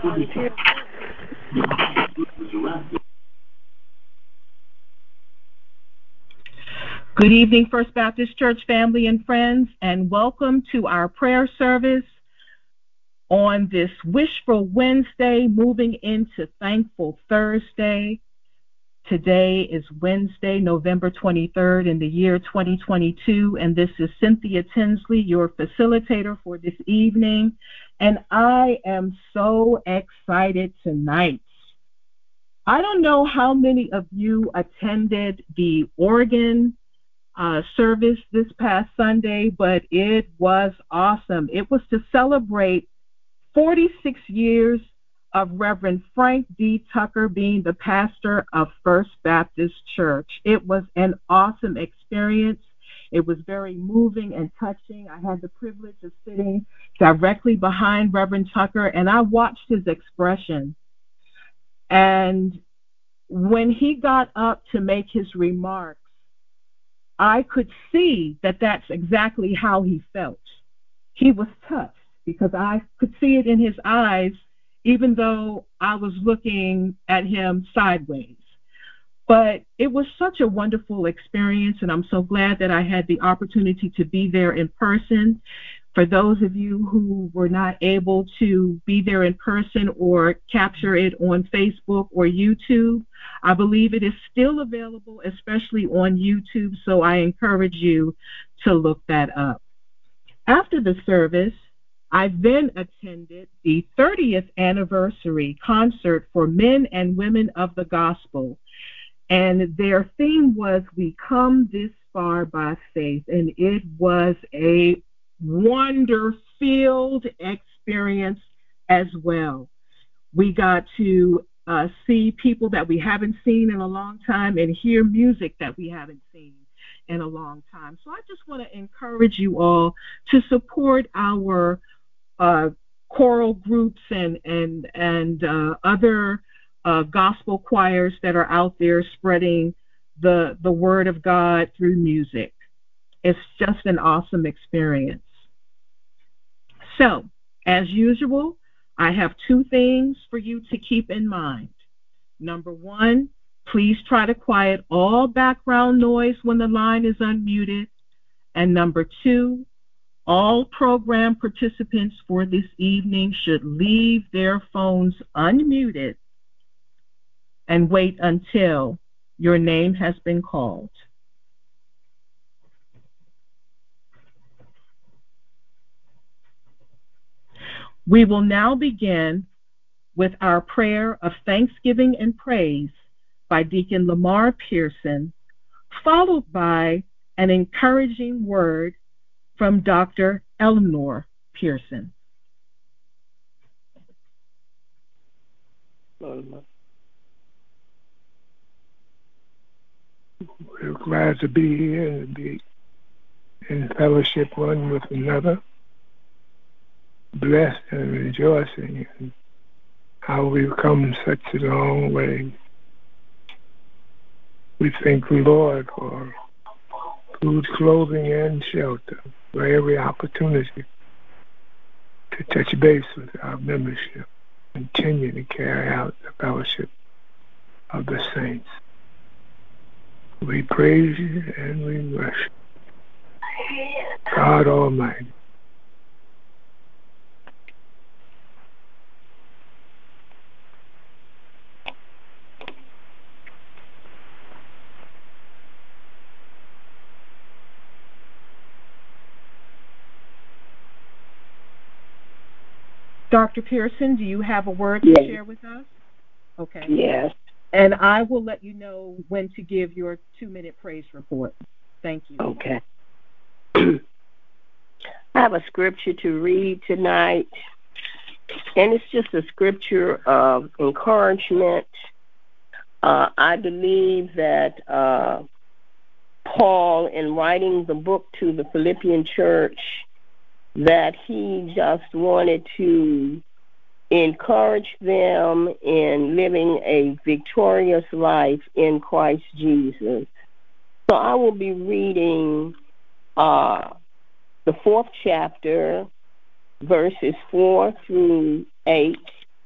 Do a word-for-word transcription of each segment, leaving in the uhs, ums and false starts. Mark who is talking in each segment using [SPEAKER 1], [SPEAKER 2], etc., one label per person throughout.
[SPEAKER 1] Good evening, First Baptist Church family and friends, and welcome to our prayer service on this Wishful Wednesday, moving into Thankful Thursday. Today is Wednesday, November twenty-third in the year twenty twenty-two, and this is Cynthia Tinsley, your facilitator for this evening, and I am so excited tonight. I don't know how many of you attended the Oregon uh, service this past Sunday, but it was awesome. It was to celebrate forty-six years of Reverend Frank D. Tucker being the pastor of First Baptist Church. It was an awesome experience. It was very moving and touching. I had the privilege of sitting directly behind Reverend Tucker, and I watched his expression. And when he got up to make his remarks, I could see that that's exactly how he felt. He was touched because I could see it in his eyes, even though I was looking at him sideways. But it was such a wonderful experience, and I'm so glad that I had the opportunity to be there in person. For those of you who were not able to be there in person or capture it on Facebook or YouTube, I believe it is still available, especially on YouTube, so I encourage you to look that up. After the service, I then attended the thirtieth anniversary concert for men and women of the gospel, and their theme was "We Come This Far by Faith," and it was a wonder-filled experience as well. We got to uh, see people that we haven't seen in a long time and hear music that we haven't seen in a long time. So I just want to encourage you all to support our uh, choral groups and and and uh, other uh, gospel choirs that are out there spreading the the word of God through music. It's just an awesome experience. So, as usual, I have two things for you to keep in mind. Number one, please try to quiet all background noise when the line is unmuted. And number two, all program participants for this evening should leave their phones unmuted and wait until your name has been called. We will now begin with our prayer of thanksgiving and praise by Deacon Lamar Pearson, followed by an encouraging word from Doctor Eleanor Pearson.
[SPEAKER 2] We're glad to be here and be in fellowship one with another, blessed and rejoicing in how we've come such a long way. We thank the Lord for food, clothing, and shelter, for every opportunity to touch base with our membership, continue to carry out the fellowship of the saints. We praise you and we worship God Almighty.
[SPEAKER 1] Doctor Pearson, do you have a word
[SPEAKER 3] yes.
[SPEAKER 1] to share with us? Okay.
[SPEAKER 3] Yes.
[SPEAKER 1] And I will let you know when to give your two-minute praise report. Thank you.
[SPEAKER 3] Okay. I have a scripture to read tonight, and it's just a scripture of encouragement. Uh, I believe that uh, Paul, in writing the book to the Philippian church, that he just wanted to encourage them in living a victorious life in Christ Jesus. So I will be reading uh, the fourth chapter, verses four through eight,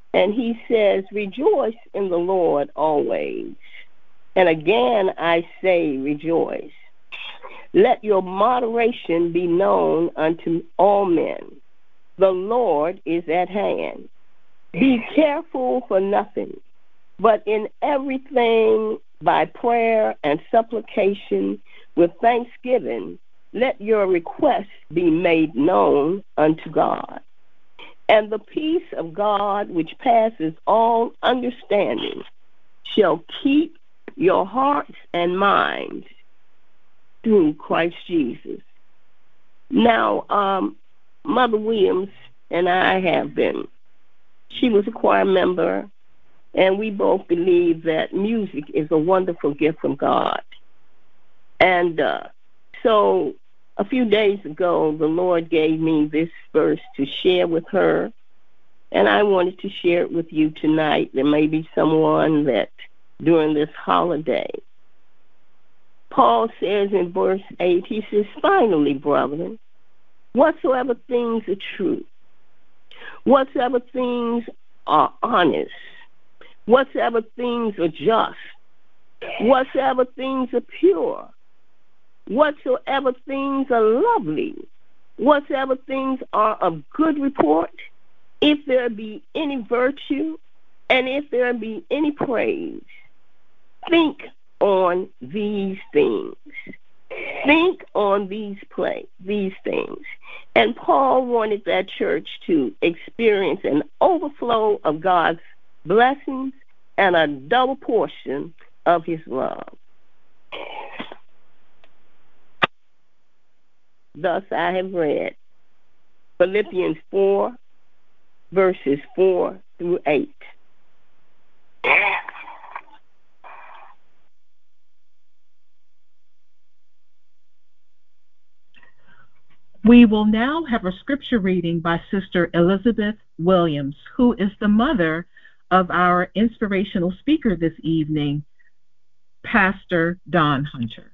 [SPEAKER 3] And he says, rejoice in the Lord always. And again I say, rejoice. Let your moderation be known unto all men. The Lord is at hand. Be careful for nothing, but in everything by prayer and supplication with thanksgiving, let your requests be made known unto God. And the peace of God, which passes all understanding, shall keep your hearts and minds through Christ Jesus. Now, um, Mother Williams and I have been, she was a choir member, and we both believe that music is a wonderful gift from God. And uh, so a few days ago, the Lord gave me this verse to share with her, and I wanted to share it with you tonight. There may be someone that during this holiday. Paul says in verse eight, he says, finally, brethren, whatsoever things are true, whatsoever things are honest, whatsoever things are just, whatsoever things are pure, whatsoever things are lovely, whatsoever things are of good report, if there be any virtue, and if there be any praise, think on these things. Think on these play, these things. And Paul wanted that church to experience an overflow of God's blessings and a double portion of his love. Thus I have read Philippians four, verses four through eight.
[SPEAKER 1] We will now have a scripture reading by Sister Elizabeth Williams, who is the mother of our inspirational speaker this evening, Pastor Don Hunter.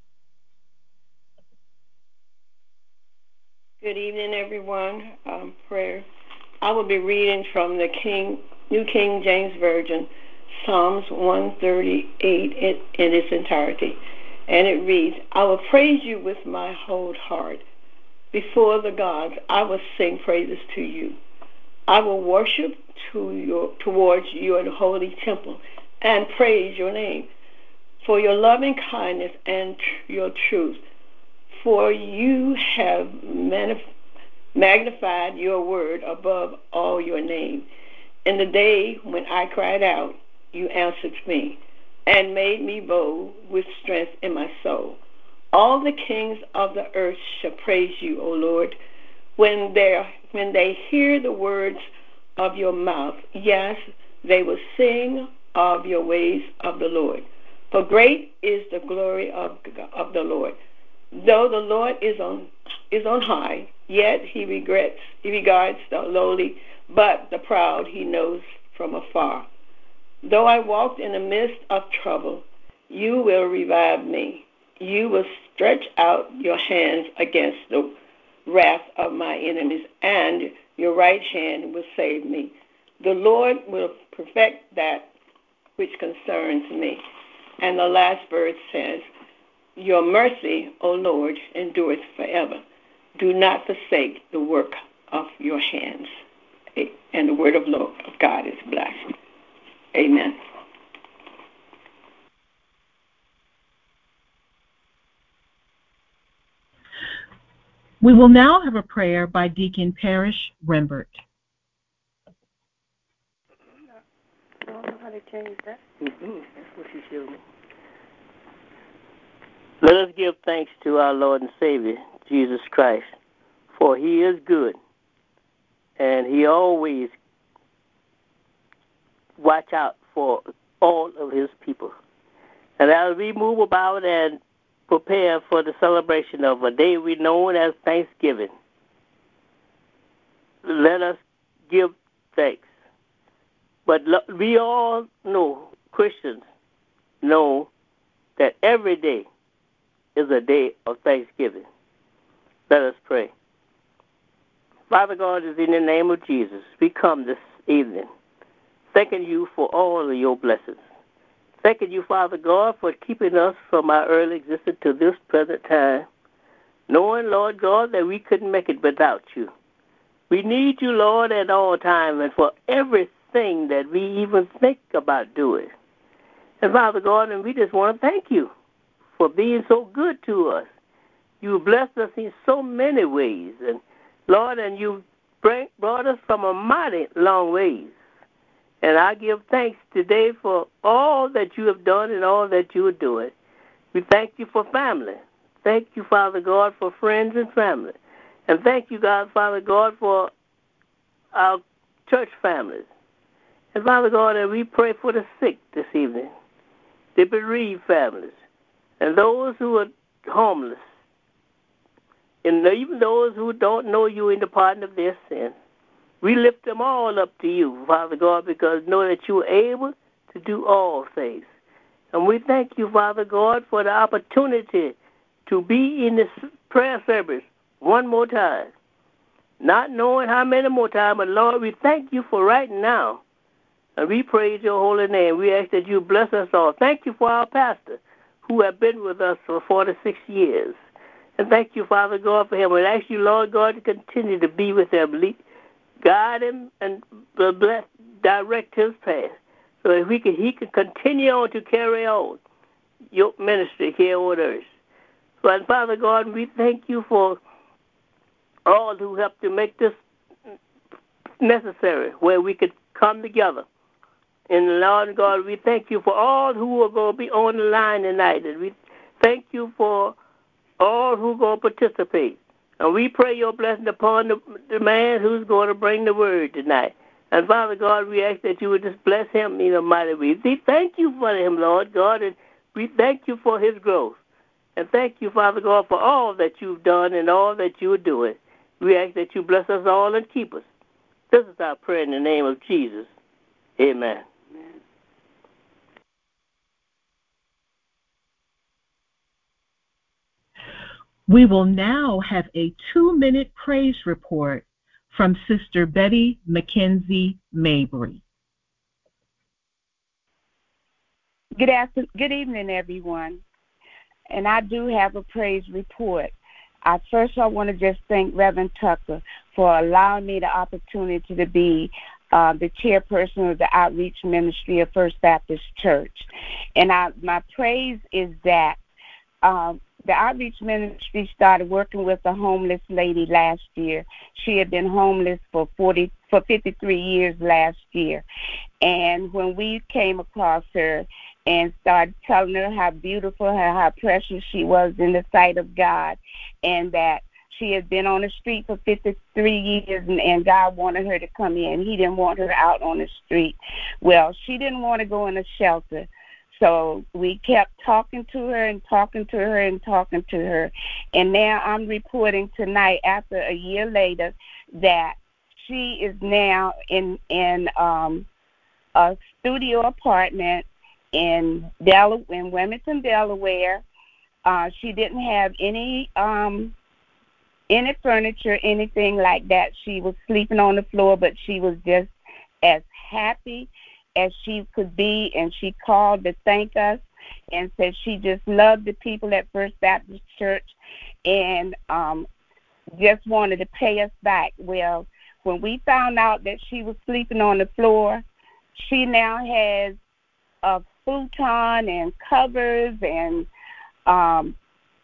[SPEAKER 4] Good evening, everyone. Um, prayer. I will be reading from the King, New King James Version, Psalms one thirty-eight in, in its entirety. And it reads, I will praise you with my whole heart. Before the gods, I will sing praises to you. I will worship to your, towards your holy temple and praise your name for your loving kindness and your truth. For you have manif- magnified your word above all your name. In the day when I cried out, you answered me and made me bold with strength in my soul. All the kings of the earth shall praise you, O Lord, when they when they hear the words of your mouth. Yes, they will sing of your ways of the Lord. For great is the glory of, of the Lord. Though the Lord is on is on high, yet he regrets he regards the lowly, but the proud he knows from afar. Though I walked in the midst of trouble, you will revive me. You will stretch out your hands against the wrath of my enemies, and your right hand will save me. The Lord will perfect that which concerns me. And the last verse says, your mercy, O Lord, endureth forever. Do not forsake the work of your hands. And the word of Lord of God is blessed. Amen.
[SPEAKER 1] We will now have a prayer by Deacon Parrish Rembert.
[SPEAKER 3] I don't know how to change that. Mm-hmm. That's what she showed me. Let us give thanks to our Lord and Savior, Jesus Christ, for he is good, and he always watch out for all of his people. And as we move about and prepare for the celebration of a day we know as Thanksgiving, let us give thanks. But we all know, Christians know, that every day is a day of thanksgiving. Let us pray. Father God, is in the name of Jesus, we come this evening thanking you for all of your blessings. Thanking you, Father God, for keeping us from our early existence to this present time, knowing, Lord God, that we couldn't make it without you. We need you, Lord, at all times and for everything that we even think about doing. And, Father God, and we just want to thank you for being so good to us. You blessed us in so many ways. And, Lord, and you bring, brought us from a mighty long ways. And I give thanks today for all that you have done and all that you are doing. We thank you for family. Thank you, Father God, for friends and family. And thank you, God, Father God, for our church families. And, Father God, and we pray for the sick this evening, the bereaved families, and those who are homeless, and even those who don't know you in the pardon of their sins. We lift them all up to you, Father God, because know that you are able to do all things. And we thank you, Father God, for the opportunity to be in this prayer service one more time. Not knowing how many more times, but Lord, we thank you for right now. And we praise your holy name. We ask that you bless us all. Thank you for our pastor, who have been with us for forty-six years. And thank you, Father God, for him. We ask you, Lord God, to continue to be with him, lead, guide him, and bless, direct his path, so that we can, he can continue on to carry on your ministry here on earth. So, and Father God, we thank you for all who helped to make this necessary, where we could come together. And Lord God, we thank you for all who are going to be on the line tonight. And we thank you for all who are going to participate. And we pray your blessing upon the, the man who's going to bring the word tonight. And Father God, we ask that you would just bless him in a mighty way. We thank you for him, Lord God, and we thank you for his growth. And thank you, Father God, for all that you've done and all that you are doing. We ask that you bless us all and keep us. This is our prayer in the name of Jesus. Amen.
[SPEAKER 1] We will now have a two-minute praise report from Sister Betty McKenzie Mabry.
[SPEAKER 5] Good afternoon, good evening, everyone. And I do have a praise report. I, first, I want to just thank Reverend Tucker for allowing me the opportunity to be uh, the chairperson of the Outreach Ministry of First Baptist Church. And I, my praise is that um, the Outreach Ministry started working with a homeless lady last year. She had been homeless for forty for fifty-three years last year. And when we came across her and started telling her how beautiful, her, how precious she was in the sight of God, and that she had been on the street for fifty-three years, and, and God wanted her to come in. He didn't want her out on the street. Well, she didn't want to go in a shelter. So we kept talking to her and talking to her and talking to her. And now I'm reporting tonight, after a year later, that she is now in in um, a studio apartment in Del- in Wilmington, Delaware. Uh, she didn't have any um, any furniture, anything like that. She was sleeping on the floor, but she was just as happy as she could be, and she called to thank us and said she just loved the people at First Baptist Church and um, just wanted to pay us back. Well, when we found out that she was sleeping on the floor, she now has a futon and covers and um,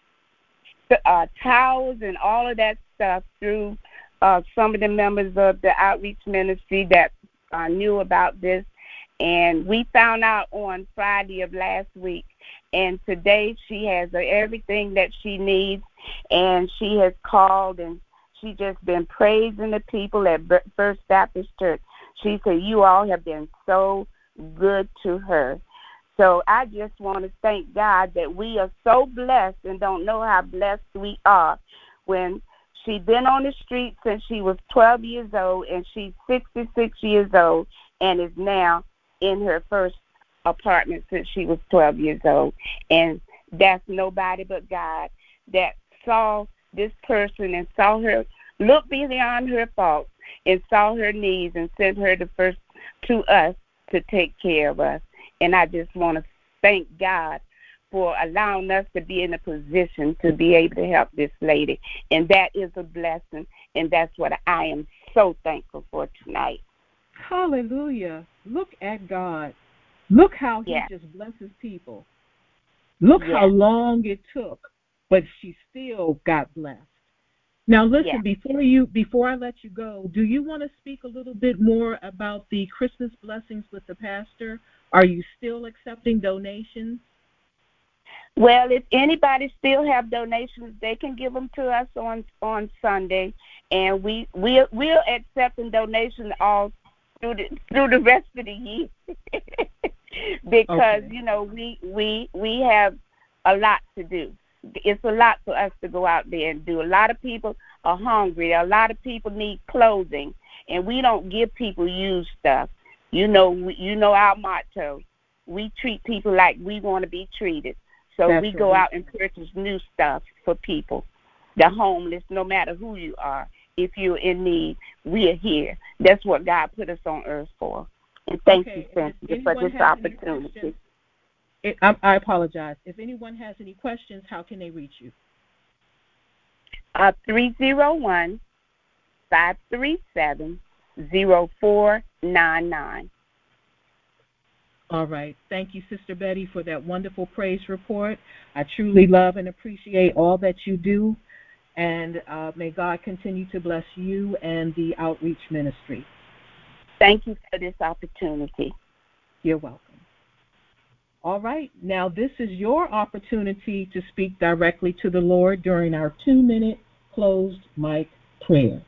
[SPEAKER 5] uh, towels and all of that stuff through uh, some of the members of the outreach ministry that uh, knew about this. And we found out on Friday of last week. And today she has everything that she needs. And she has called and she just been praising the people at First Baptist Church. She said, you all have been so good to her. So I just want to thank God that we are so blessed and don't know how blessed we are. When she'd been on the street since she was twelve years old, and she's sixty-six years old and is now in her first apartment since she was twelve years old. And that's nobody but God that saw this person and saw her look beyond her faults and saw her needs and sent her to first to us to take care of us. And I just want to thank God for allowing us to be in a position to be able to help this lady. And that is a blessing, and that's what I am so thankful for tonight.
[SPEAKER 1] Hallelujah. Look at God. Look how he
[SPEAKER 5] yeah.
[SPEAKER 1] just blesses people. Look
[SPEAKER 5] yeah.
[SPEAKER 1] how long it took, but she still got blessed. Now listen,
[SPEAKER 5] yeah.
[SPEAKER 1] before you before I let you go, do you want to speak a little bit more about the Christmas blessings with the pastor? Are you still accepting donations?
[SPEAKER 5] Well, if anybody still have donations, they can give them to us on on Sunday, and we we'll we'll accepting donations all through the through the rest of the year because
[SPEAKER 1] okay.
[SPEAKER 5] you know we we we have a lot to do. It's a lot for us to go out there and do. A lot of people are hungry. A lot of people need clothing, and we don't give people used stuff. You know, you know our motto. We treat people like we want to be treated. So
[SPEAKER 1] That's
[SPEAKER 5] we
[SPEAKER 1] right.
[SPEAKER 5] go out and purchase new stuff for people, the homeless, no matter who you are. If you're in need, we are here. That's what God put us on earth for. And thank
[SPEAKER 1] okay.
[SPEAKER 5] you, Cynthia, for this opportunity.
[SPEAKER 1] It, I, I apologize. If anyone has any questions, how can they reach you?
[SPEAKER 5] Uh, three oh one, five three seven, oh four nine nine.
[SPEAKER 1] All right. Thank you, Sister Betty, for that wonderful praise report. I truly love and appreciate all that you do, and uh, may God continue to bless you and the outreach ministry.
[SPEAKER 5] Thank you for this opportunity.
[SPEAKER 1] You're welcome. All right. Now, this is your opportunity to speak directly to the Lord during our two-minute closed mic prayer.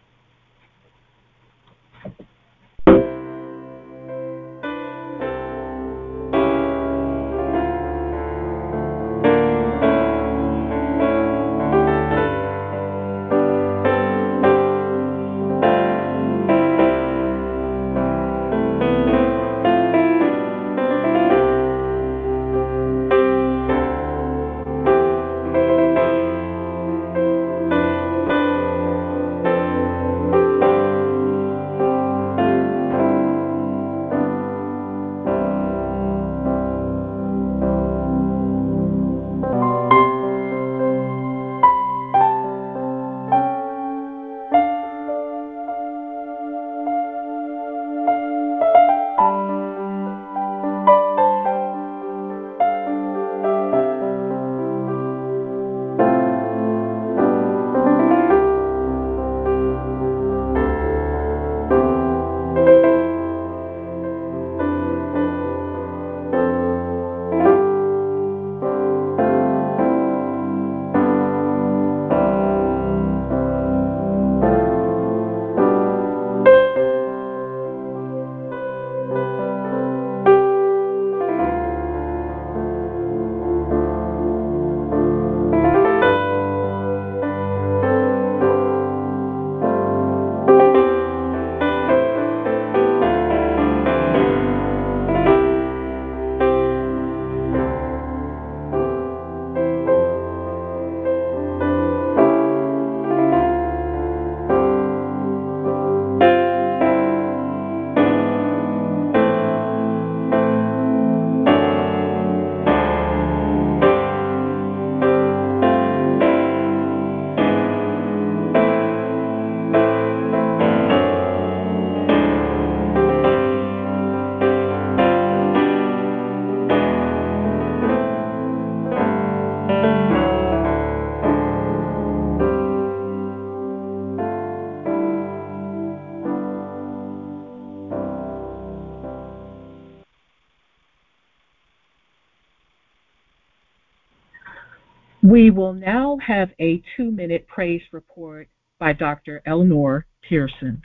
[SPEAKER 1] We will now have a two-minute praise report by Doctor Eleanor Pearson.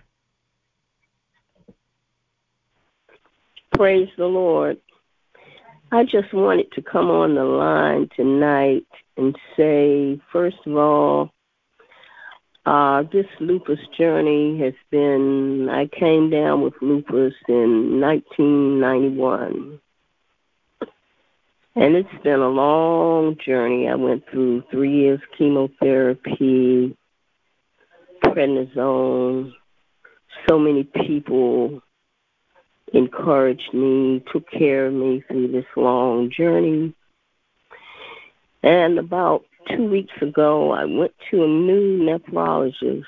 [SPEAKER 3] Praise the Lord. I just wanted to come on the line tonight and say, first of all, uh, this lupus journey has been, I came down with lupus in nineteen ninety-one. And it's been a long journey. I went through three years chemotherapy, prednisone, so many people encouraged me, took care of me through this long journey. And about two weeks ago, I went to a new nephrologist.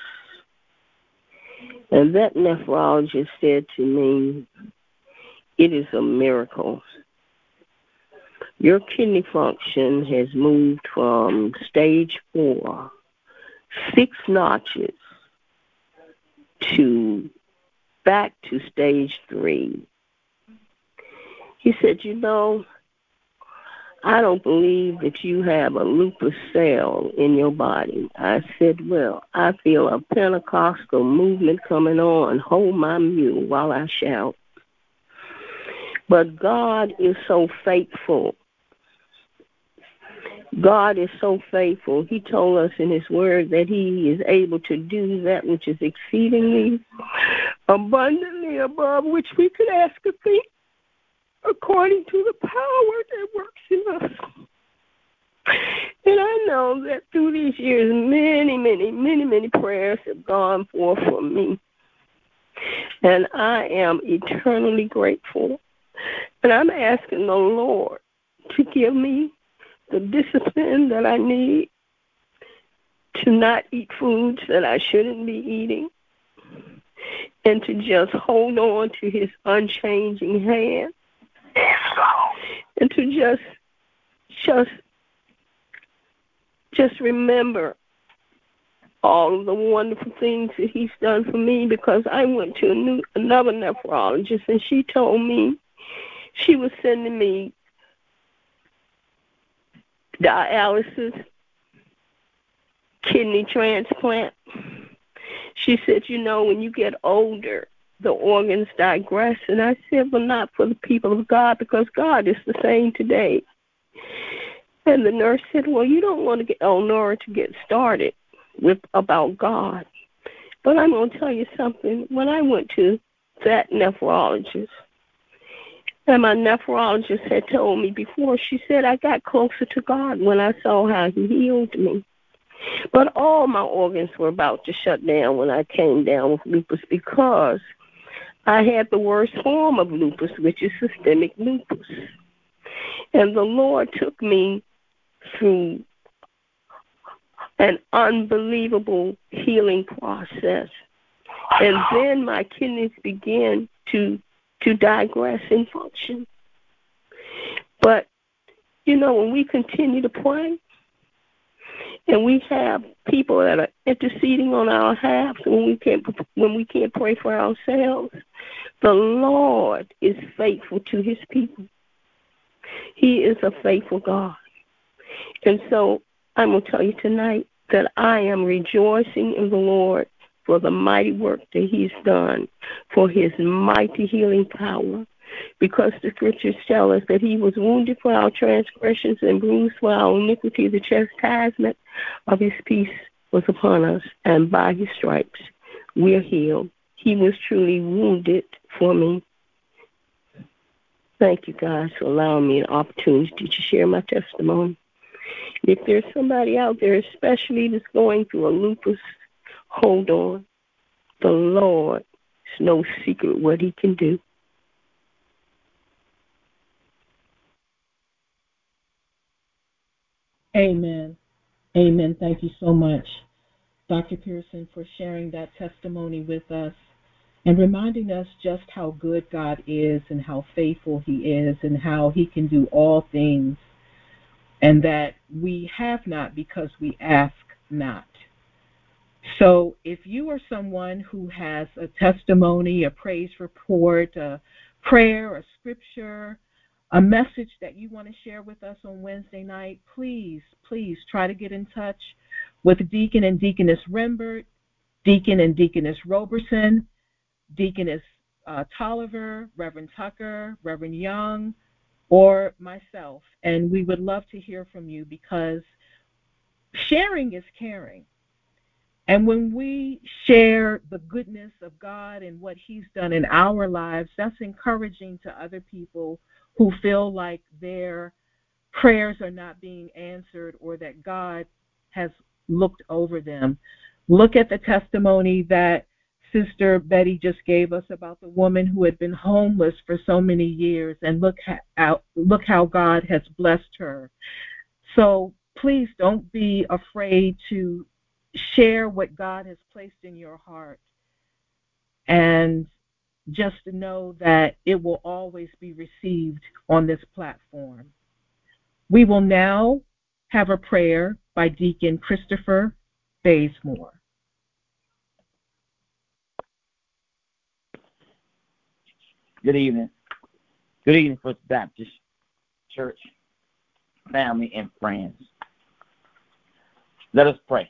[SPEAKER 3] And that nephrologist said to me, it is a miracle. Your kidney function has moved from stage four, six notches, to back to stage three. He said, you know, I don't believe that you have a lupus cell in your body. I said, well, I feel a Pentecostal movement coming on. Hold my mule while I shout. But God is so faithful. God is so faithful. He told us in his word that he is able to do that which is exceedingly abundantly above which we could ask or think, according to the power that works in us. And I know that through these years, many, many, many, many prayers have gone forth for me. And I am eternally grateful. And I'm asking the Lord to give me the discipline that I need to not eat foods that I shouldn't be eating, and to just hold on to his unchanging hand, and to just, just, just remember all of the wonderful things that he's done for me, because I went to a new, another nephrologist, and she told me she was sending me dialysis, kidney transplant. She said, you know, when you get older, the organs digress. And I said, well, not for the people of God, because God is the same today. And the nurse said, well, you don't want to get Elnora to get started with about God. But I'm going to tell you something. When I went to that nephrologist, and my nephrologist had told me before, she said I got closer to God when I saw how he healed me. But all my organs were about to shut down when I came down with lupus, because I had the worst form of lupus, which is systemic lupus. And the Lord took me through an unbelievable healing process. And then my kidneys began to to digress in function. But, you know, when we continue to pray, and we have people that are interceding on our behalf when we can't when we can't pray for ourselves, the Lord is faithful to his people. He is a faithful God. And so I'm going to tell you tonight that I am rejoicing in the Lord for the mighty work that he's done, for his mighty healing power, because the scriptures tell us that he was wounded for our transgressions and bruised for our iniquity. The chastisement of his peace was upon us, and by his stripes we are healed. He was truly wounded for me. Thank you, guys, for allowing me an opportunity to share my testimony. If there's somebody out there, especially that's going through a lupus, hold on. The Lord is no secret what he can do.
[SPEAKER 1] Amen. Amen. Thank you so much, Doctor Pearson, for sharing that testimony with us and reminding us just how good God is and how faithful he is and how he can do all things, and that we have not because we ask not. So if you are someone who has a testimony, a praise report, a prayer, a scripture, a message that you want to share with us on Wednesday night, please, please try to get in touch with Deacon and Deaconess Rembert, Deacon and Deaconess Roberson, Deaconess uh, Tolliver, Reverend Tucker, Reverend Young, or myself. And we would love to hear from you, because sharing is caring. And when we share the goodness of God and what he's done in our lives, that's encouraging to other people who feel like their prayers are not being answered or that God has looked over them. Look at the testimony that Sister Betty just gave us about the woman who had been homeless for so many years, and look how, look how God has blessed her. So please don't be afraid to share what God has placed in your heart, and just to know that it will always be received on this platform. We will now have a prayer by Deacon Christopher Bazemore.
[SPEAKER 6] Good evening. Good evening, First Baptist Church, family, and friends. Let us pray.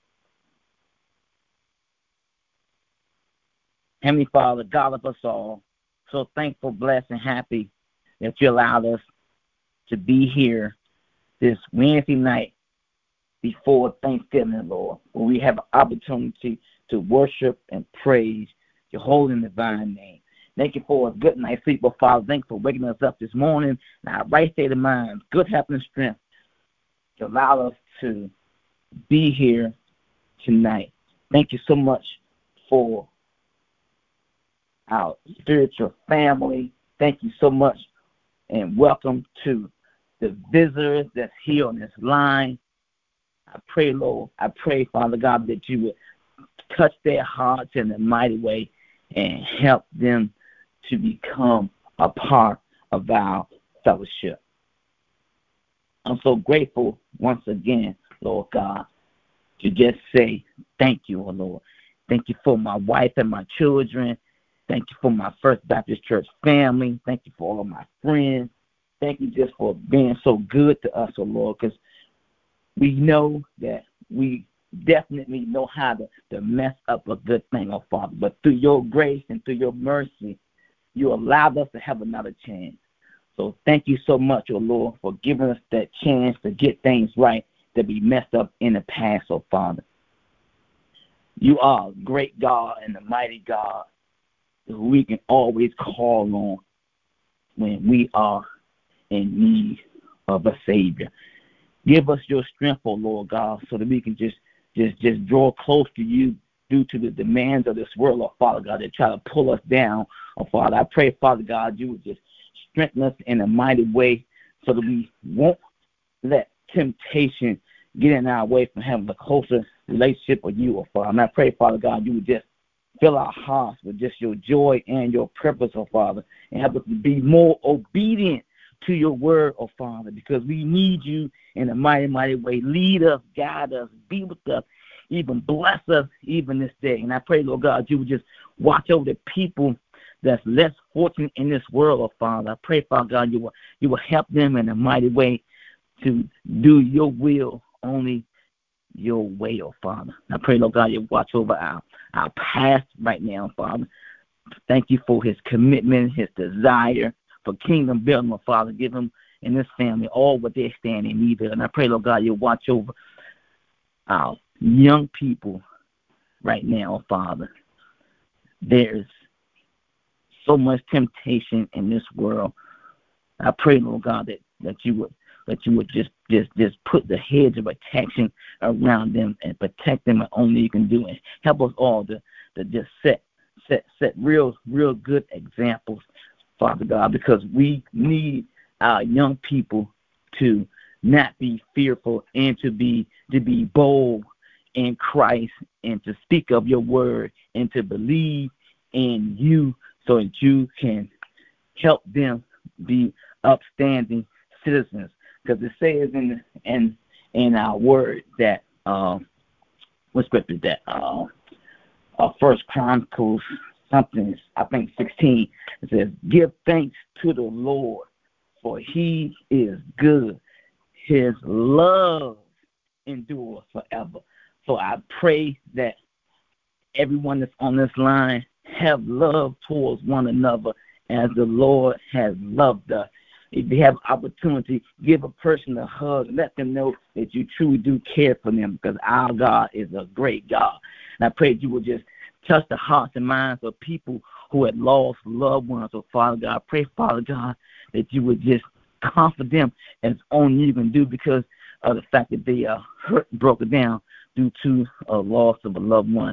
[SPEAKER 6] Heavenly Father, God of us all, so thankful, blessed, and happy that you allowed us to be here this Wednesday night before Thanksgiving, Lord, where we have an opportunity to worship and praise your holy and divine name. Thank you for a good night's sleep, but Father, thank you for waking us up this morning in our right state of mind, good health and strength to allow us to be here tonight. Thank you so much for our spiritual family. Thank you so much, and welcome to the visitors that's here on this line. I pray, Lord, I pray, Father God, that you would touch their hearts in a mighty way and help them to become a part of our fellowship. I'm so grateful once again, Lord God, to just say thank you, oh Lord. Thank you for my wife and my children. Thank you for my First Baptist Church family. Thank you for all of my friends. Thank you just for being so good to us, oh Lord, because we know that we definitely know how to, to mess up a good thing, oh Father. But through your grace and through your mercy, you allowed us to have another chance. So thank you so much, oh Lord, for giving us that chance to get things right that we messed up in the past, oh Father. You are a great God and a mighty God who we can always call on when we are in need of a Savior. Give us your strength, oh Lord God, so that we can just, just, just draw close to you due to the demands of this world, oh Father God, that try to pull us down, oh Father. I pray, Father God, you would just strengthen us in a mighty way so that we won't let temptation get in our way from having a closer relationship with you, oh Father. And I pray, Father God, you would just fill our hearts with just your joy and your purpose, oh Father, and help us to be more obedient to your word, oh Father, because we need you in a mighty, mighty way. Lead us, guide us, be with us, even bless us even this day. And I pray, Lord God, you would just watch over the people that's less fortunate in this world, oh Father. I pray, Father God, you will, you will help them in a mighty way to do your will, only your way, oh Father. I pray, Lord God, you watch over our, our past right now, Father. Thank you for his commitment, his desire for kingdom building, oh Father. Give him and his family all what they stand in need of. And I pray, Lord God, you watch over our young people right now, oh Father. There's so much temptation in this world. I pray, Lord God, that, that you would that you would just, just just put the hedge of protection around them and protect them as only you can do, and help us all to, to just set set set real real good examples, Father God, because we need our young people to not be fearful and to be to be bold in Christ and to speak of your word and to believe in you so that you can help them be upstanding citizens. Because it says in in in our word that um, what scripture is that uh, uh, First Chronicles something I think sixteen. It says, "Give thanks to the Lord, for He is good. His love endures forever." So I pray that everyone that's on this line have love towards one another as the Lord has loved us. If you have opportunity, give a person a hug. Let them know that you truly do care for them, because our God is a great God. And I pray that you will just touch the hearts and minds of people who had lost loved ones. So, Father God, I pray, Father God, that you would just comfort them as only you can do, because of the fact that they are hurt, broken down due to a loss of a loved one.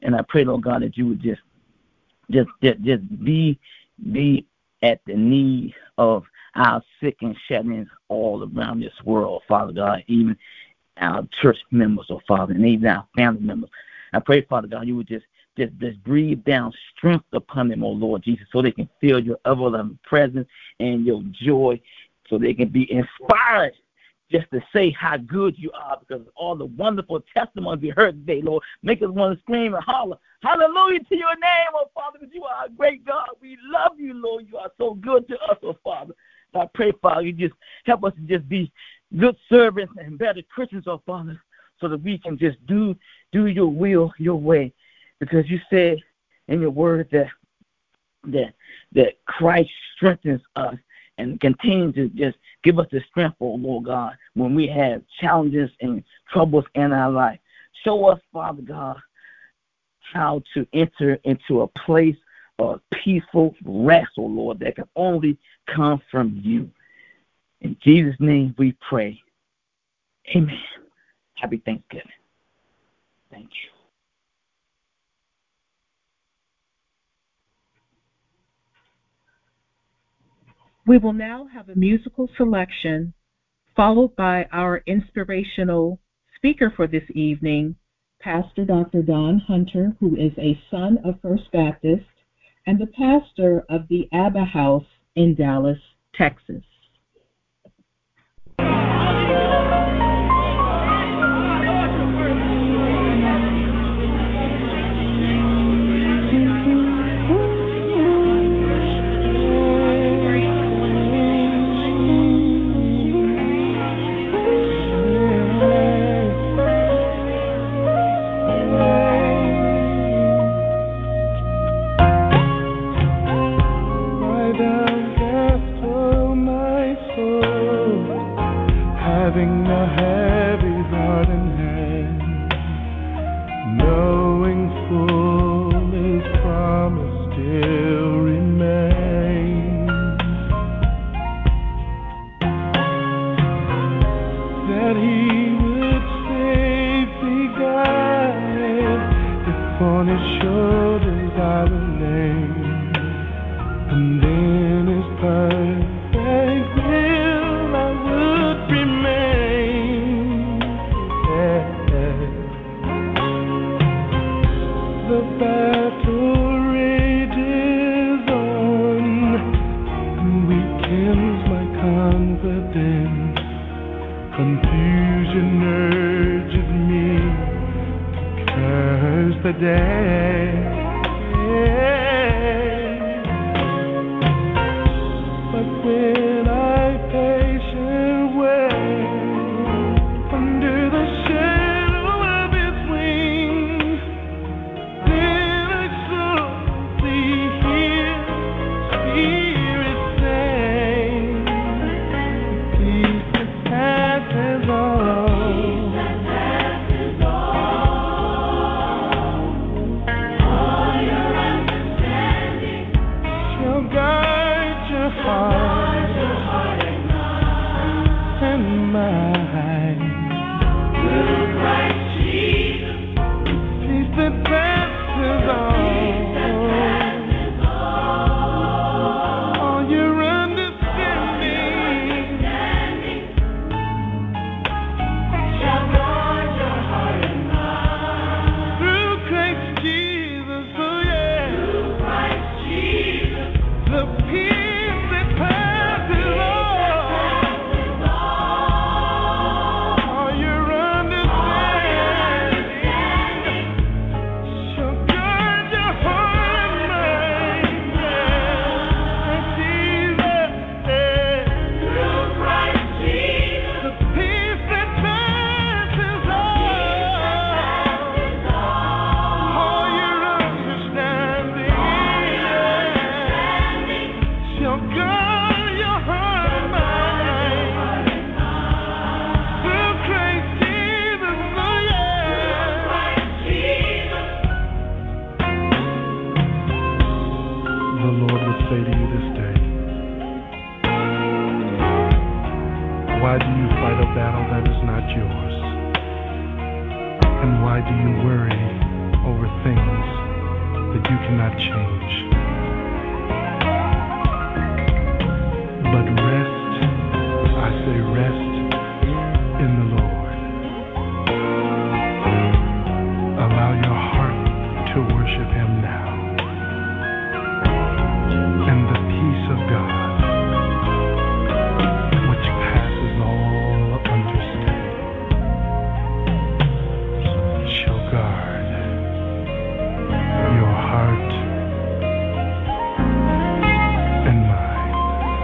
[SPEAKER 6] And I pray, Lord God, that you would just just just, just be be at the need of our sick and shut-ins all around this world, Father God, even our church members, oh Father, and even our family members. I pray, Father God, you would just just, just breathe down strength upon them, oh Lord Jesus, so they can feel your ever-loving presence and your joy, so they can be inspired just to say how good you are, because of all the wonderful testimonies we heard today, Lord. Make us want to scream and holler, hallelujah to your name, oh Father, because you are a great God. We love you, Lord. You are so good to us, oh Father. I pray, Father, you just help us to just be good servants and better Christians, oh Father, so that we can just do do your will, your way. Because you said in your word that that that Christ strengthens us and continue to just give us the strength, oh Lord God, when we have challenges and troubles in our life. Show us, Father God, how to enter into a place of peaceful rest, oh Lord, that can only come from you. In Jesus' name we pray. Amen. Happy Thanksgiving. Thank you.
[SPEAKER 1] We will now have a musical selection followed by our inspirational speaker for this evening, Pastor Doctor Don Hunter, who is a son of First Baptist and the pastor of the Abba House in Dallas, Texas.
[SPEAKER 7] Having a heavy heart and hand, knowing full His promise still remains, that He would safely guide, if on His shoulders I will lay, and in His perfect will I would remain. The battle rages on and weakens my confidence. Confusion urges me to curse the day. But when I patient wait under the shadow of His wings, then I softly hear Spirit say, peace that passes all, all your understanding shall guide your heart and mind. Through Christ Jesus, peace that passes all, all your understanding shall guide your heart and mind. Through Christ Jesus, oh yeah. Through Christ Jesus, the peace that passes all, all your understanding shall guide your heart and mind. Yeah. Jesus, yeah. Through Christ Jesus, the peace that passes all, all your understanding shall guide your heart and mind. Through Christ Jesus, oh yeah. The Lord would say to you this day, why do you fight a battle that is not yours? And why do you worry over things that you cannot change. But rest, I say rest in the Lord. Allow your heart to worship him now. And the peace of God, which passes all understanding, shall guard your heart and mind.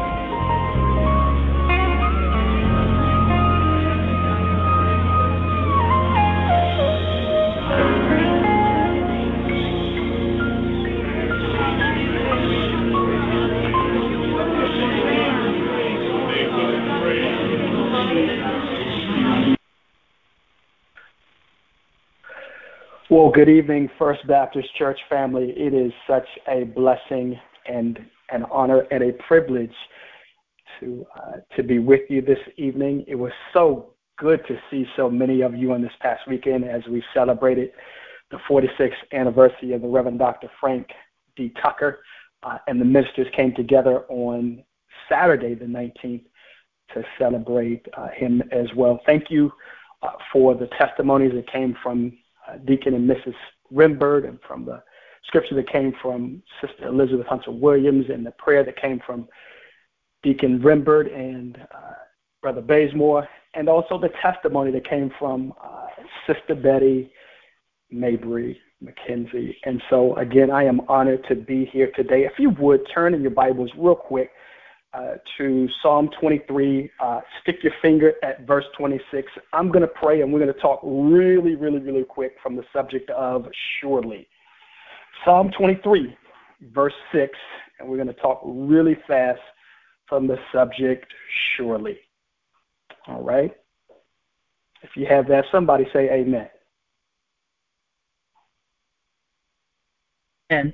[SPEAKER 8] Well, good evening, First Baptist Church family. It is such a blessing and an honor and a privilege to uh, to be with you this evening. It was so good to see so many of you on this past weekend as we celebrated the forty-sixth anniversary of the Reverend Doctor Frank D. Tucker, uh, and the ministers came together on Saturday the nineteenth to celebrate uh, him as well. Thank you uh, for the testimonies that came from uh, Deacon and Missus Rimbird, and from the scripture that came from Sister Elizabeth Hunter Williams, and the prayer that came from Deacon Rimbird and uh, Brother Bazemore, and also the testimony that came from uh, Sister Betty Mabry McKenzie. And so, again, I am honored to be here today. If you would, turn in your Bibles real quick uh, to Psalm twenty-three. Uh, stick your finger at verse twenty-six. I'm going to pray, and we're going to talk really, really, really quick from the subject of surely. Psalm twenty-three, verse six, and we're going to talk really fast from the subject surely. All right? If you have that, somebody say amen.
[SPEAKER 1] And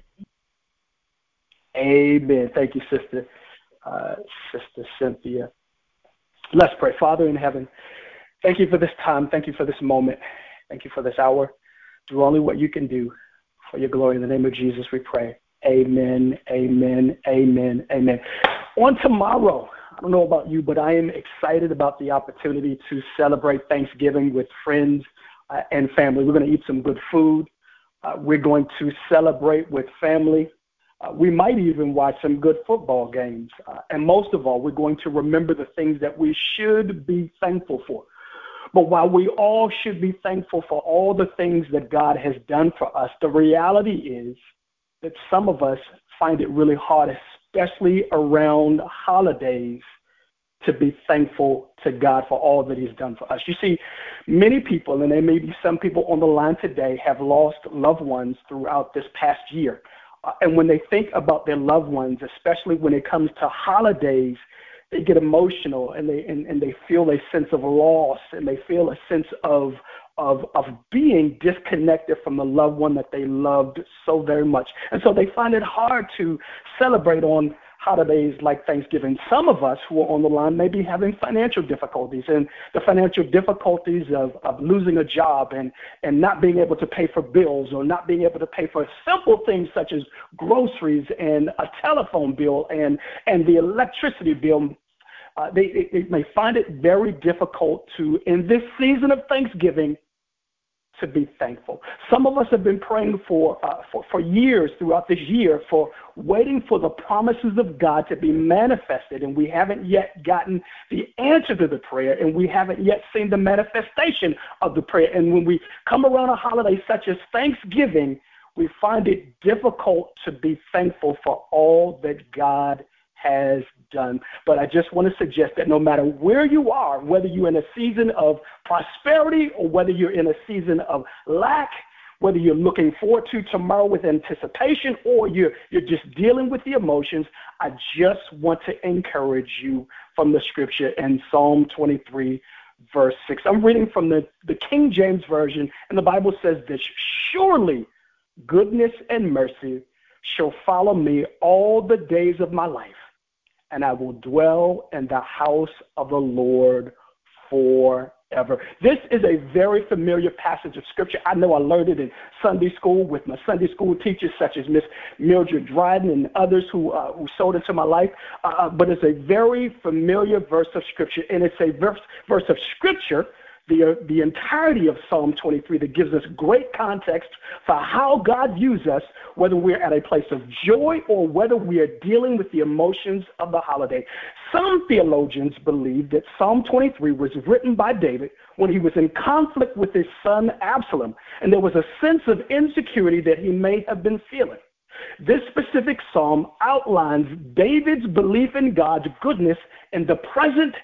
[SPEAKER 8] Amen. Thank you, Sister uh, Sister Cynthia. Let's pray. Father in heaven, thank you for this time. Thank you for this moment. Thank you for this hour. Do only what you can do for your glory. In the name of Jesus, we pray. Amen, amen, amen, amen. On tomorrow, I don't know about you, but I am excited about the opportunity to celebrate Thanksgiving with friends uh, and family. We're going to eat some good food. Uh, we're going to celebrate with family. Uh, we might even watch some good football games. Uh, and most of all, we're going to remember the things that we should be thankful for. But while we all should be thankful for all the things that God has done for us, the reality is that some of us find it really hard, especially around holidays, to be thankful to God for all that he's done for us. You see, many people, and there may be some people on the line today, have lost loved ones throughout this past year. Uh, and when they think about their loved ones, especially when it comes to holidays, they get emotional and they and, and they feel a sense of loss, and they feel a sense of of of being disconnected from the loved one that they loved so very much. And so they find it hard to celebrate on holidays like Thanksgiving. Some of us who are on the line may be having financial difficulties, and the financial difficulties of, of losing a job and, and not being able to pay for bills, or not being able to pay for simple things such as groceries and a telephone bill and, and the electricity bill. Uh, they, they may find it very difficult to, in this season of Thanksgiving, to be thankful. Some of us have been praying for, uh, for for years throughout this year, for waiting for the promises of God to be manifested, and we haven't yet gotten the answer to the prayer, and we haven't yet seen the manifestation of the prayer. And when we come around a holiday such as Thanksgiving, we find it difficult to be thankful for all that God has done. But I just want to suggest that no matter where you are, whether you're in a season of prosperity or whether you're in a season of lack, whether you're looking forward to tomorrow with anticipation or you're, you're just dealing with the emotions, I just want to encourage you from the scripture in Psalm twenty-three, verse six. I'm reading from the, the King James Version, and the Bible says this: surely goodness and mercy shall follow me all the days of my life, and I will dwell in the house of the Lord forever. ever. This is a very familiar passage of Scripture. I know I learned it in Sunday school with my Sunday school teachers, such as Miss Mildred Dryden and others who uh, who sold into my life. Uh, but it's a very familiar verse of Scripture, and it's a verse verse of Scripture, the uh, the entirety of Psalm twenty-three, that gives us great context for how God views us, whether we're at a place of joy or whether we are dealing with the emotions of the holiday. Some theologians believe that Psalm twenty-three was written by David when he was in conflict with his son Absalom, and there was a sense of insecurity that he may have been feeling. This specific psalm outlines David's belief in God's goodness in the present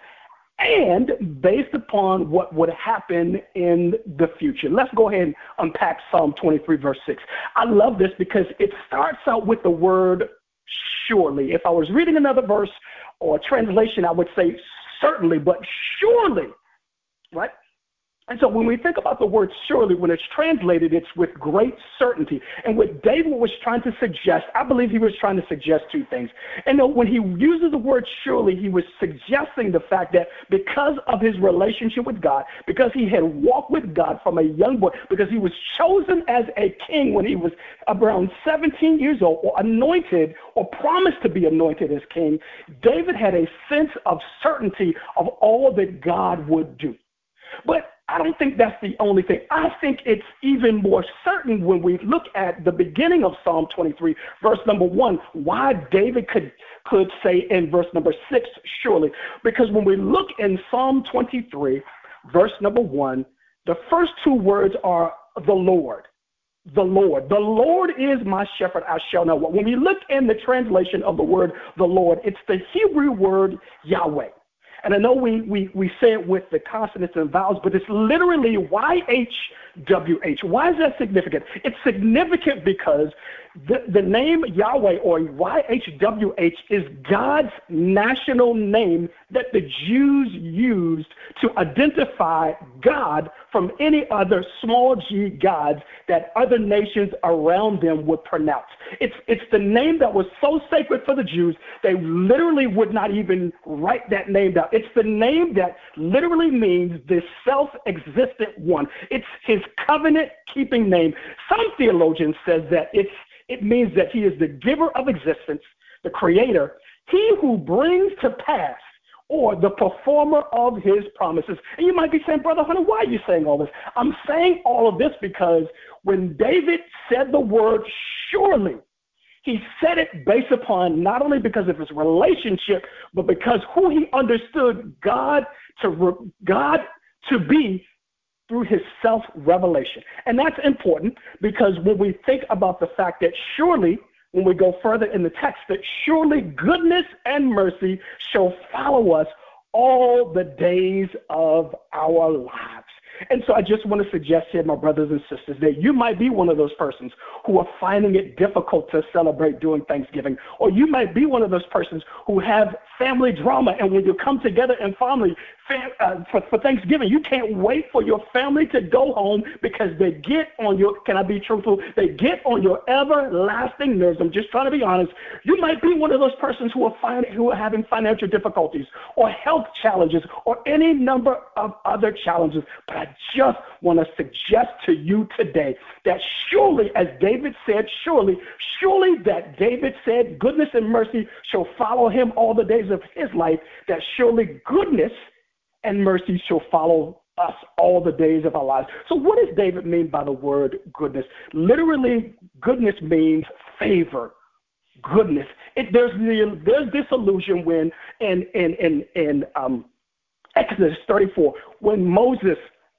[SPEAKER 8] and based upon what would happen in the future. Let's go ahead and unpack Psalm twenty-three, verse six. I love this because it starts out with the word surely. If I was reading another verse or translation, I would say certainly, but surely, right? And so when we think about the word surely, when it's translated, it's with great certainty. And what David was trying to suggest, I believe he was trying to suggest two things. And when he uses the word surely, he was suggesting the fact that because of his relationship with God, because he had walked with God from a young boy, because he was chosen as a king when he was around seventeen years old, or anointed or promised to be anointed as king, David had a sense of certainty of all that God would do. But I don't think that's the only thing. I think it's even more certain when we look at the beginning of Psalm twenty-three, verse number one, why David could, could say in verse number six, surely. Because when we look in Psalm twenty-three, verse number one, the first two words are the Lord. The Lord. The Lord is my shepherd, I shall not want. When we look in the translation of the word the Lord, it's the Hebrew word Yahweh. And I know we, we, we say it with the consonants and vowels, but it's literally Y H W H. Why is that significant? It's significant because the, the name Yahweh, or Y H W H, is God's national name that the Jews used to identify God from any other small g gods that other nations around them would pronounce. It's, it's the name that was so sacred for the Jews, they literally would not even write that name down. It's the name that literally means the self-existent one. It's his covenant-keeping name. Some theologians says that it's it means that he is the giver of existence, the creator, he who brings to pass, or the performer of his promises. And you might be saying, Brother Hunter, why are you saying all this? I'm saying all of this because when David said the word surely, he said it based upon not only because of his relationship, but because who he understood God to God to be through his self-revelation. And that's important because when we think about the fact that surely, when we go further in the text, that surely goodness and mercy shall follow us all the days of our lives. And so I just want to suggest here, my brothers and sisters, that you might be one of those persons who are finding it difficult to celebrate during Thanksgiving, or you might be one of those persons who have family drama, and when you come together in family uh, for, for Thanksgiving, you can't wait for your family to go home because they get on your, can I be truthful, they get on your everlasting nerves. I'm just trying to be honest. You might be one of those persons who are, find, who are having financial difficulties or health challenges or any number of other challenges, but I just want to suggest to you today that surely, as David said, surely, surely that David said, goodness and mercy shall follow him all the days of his life, that surely goodness and mercy shall follow us all the days of our lives. So what does David mean by the word goodness? Literally, goodness means favor, goodness. It, there's, the, there's this illusion when in, in, in, in um, Exodus thirty-four, when Moses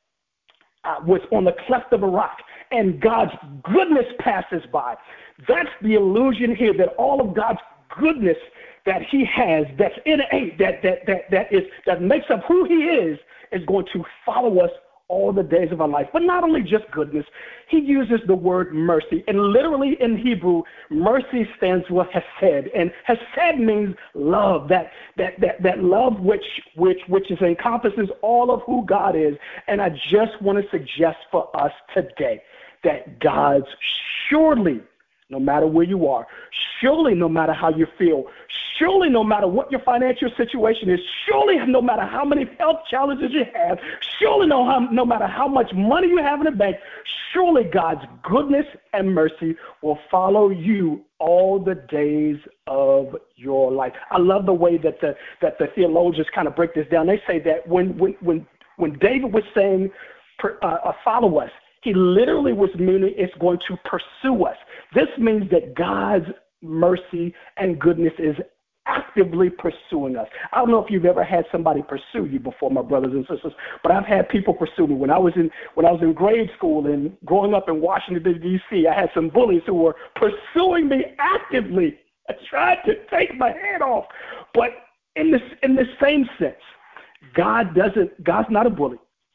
[SPEAKER 8] Uh, was on the cleft of a rock, and God's goodness passes by. That's the illusion here, that all of God's goodness that he has, that's innate, that that that that is that makes up who he is, is going to follow us all the days of our life. But not only just goodness, he uses the word mercy. And literally in Hebrew, mercy stands for hesed. And hesed means love, that that that that love which which which is encompasses all of who God is. And I just want to suggest for us today that God's surely, no matter where you are, surely no matter how you feel, Surely, no matter what your financial situation is, surely, no matter how many health challenges you have, surely, no, how, no matter how much money you have in the bank, surely God's goodness and mercy will follow you all the days of your life. I love the way that the that the theologians kind of break this down. They say that when when when when David was saying, uh, "Follow us," he literally was meaning it's going to pursue us. This means that God's mercy and goodness is actively pursuing us. I don't know if you've ever had somebody pursue you before, my brothers and sisters, but I've had people pursue me. When I was in when I was in grade school and growing up in Washington, D C, I had some bullies who were pursuing me actively, tried to take my head off. But in this in the same sense, God doesn't God's not a bully.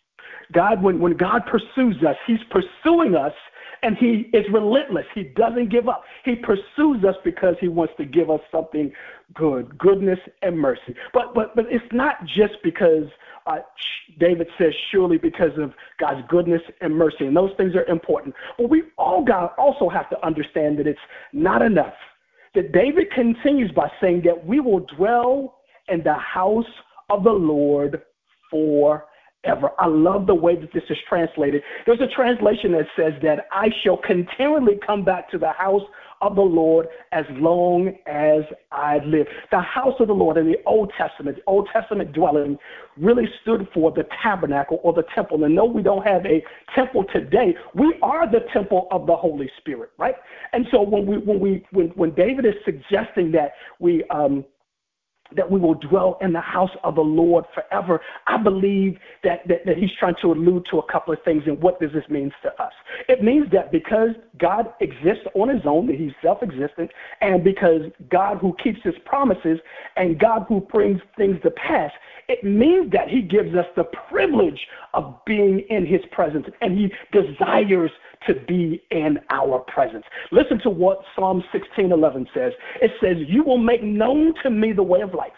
[SPEAKER 8] God, when, when God pursues us, he's pursuing us, and he is relentless. He doesn't give up. He pursues us because he wants to give us something good, goodness and mercy. But but but it's not just because uh, David says surely because of God's goodness and mercy, and those things are important. But we all got also have to understand that it's not enough. That David continues by saying that we will dwell in the house of the Lord forever. Ever. I love the way that this is translated. There's a translation that says that I shall continually come back to the house of the Lord as long as I live. The house of the Lord in the Old Testament, the Old Testament dwelling really stood for the tabernacle or the temple. And no, we don't have a temple today. We are the temple of the Holy Spirit, right? And so when we when we when when David is suggesting that we um that we will dwell in the house of the Lord forever, I believe that, that, that he's trying to allude to a couple of things. And what does this mean to us? It means that because God exists on his own, that he's self-existent, and because God who keeps his promises and God who brings things to pass, it means that he gives us the privilege of being in his presence, and he desires to be in our presence. Listen to what Psalm sixteen eleven says. It says, you will make known to me the way of life.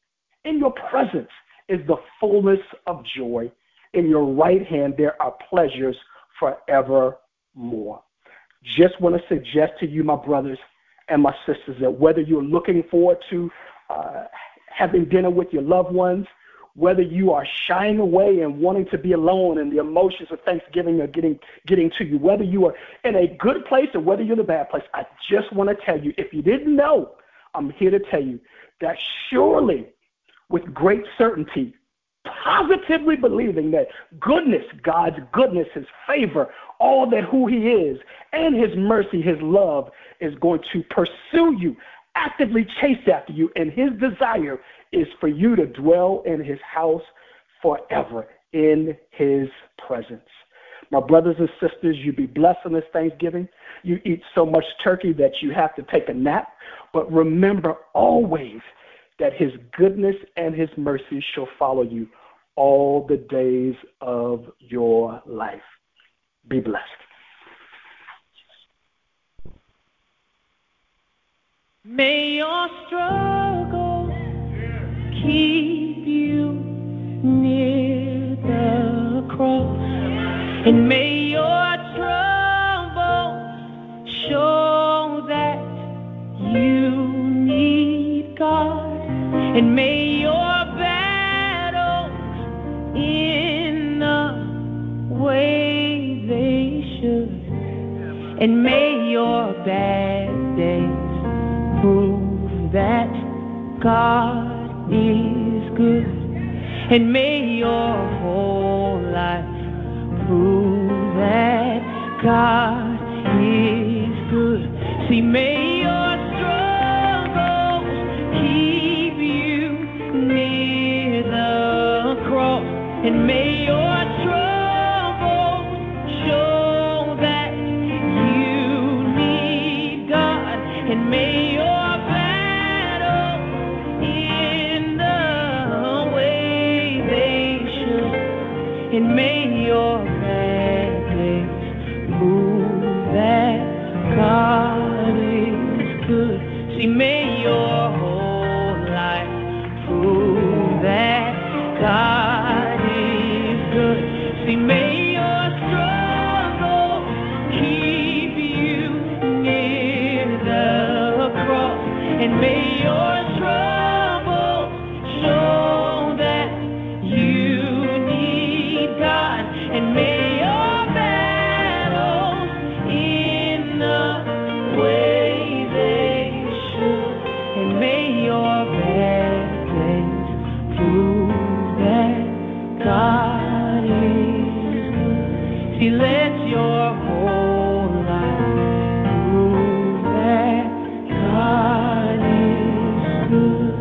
[SPEAKER 8] In your presence is the fullness of joy. In your right hand there are pleasures forevermore. Just want to suggest to you, my brothers and my sisters, that whether you're looking forward to uh, having dinner with your loved ones, whether you are shying away and wanting to be alone and the emotions of Thanksgiving are getting getting to you, whether you are in a good place or whether you're in a bad place, I just want to tell you, if you didn't know, I'm here to tell you that surely, with great certainty, positively believing that goodness, God's goodness, his favor, all that who he is, and his mercy, his love is going to pursue you, actively chase after you, and his desire is for you to dwell in his house forever in his presence. My brothers and sisters, you be blessed on this Thanksgiving. You eat so much turkey that you have to take a nap, but remember always that his goodness and his mercy shall follow you all the days of your life. Be blessed.
[SPEAKER 7] May your struggle keep you near the cross, and may your trouble show that you need God, and may your battles in the way they should, and may your bad days prove that God is good, and may your whole life prove that God is good. See, may your struggles keep you near the cross, and may your troubles show that you need God, and may and may your bad days prove that God is good. See, may your whole life prove that God is good. See, may your struggle keep you near the cross, and may your struggle May your bad days prove that God is good. See, let your whole life prove that God is good.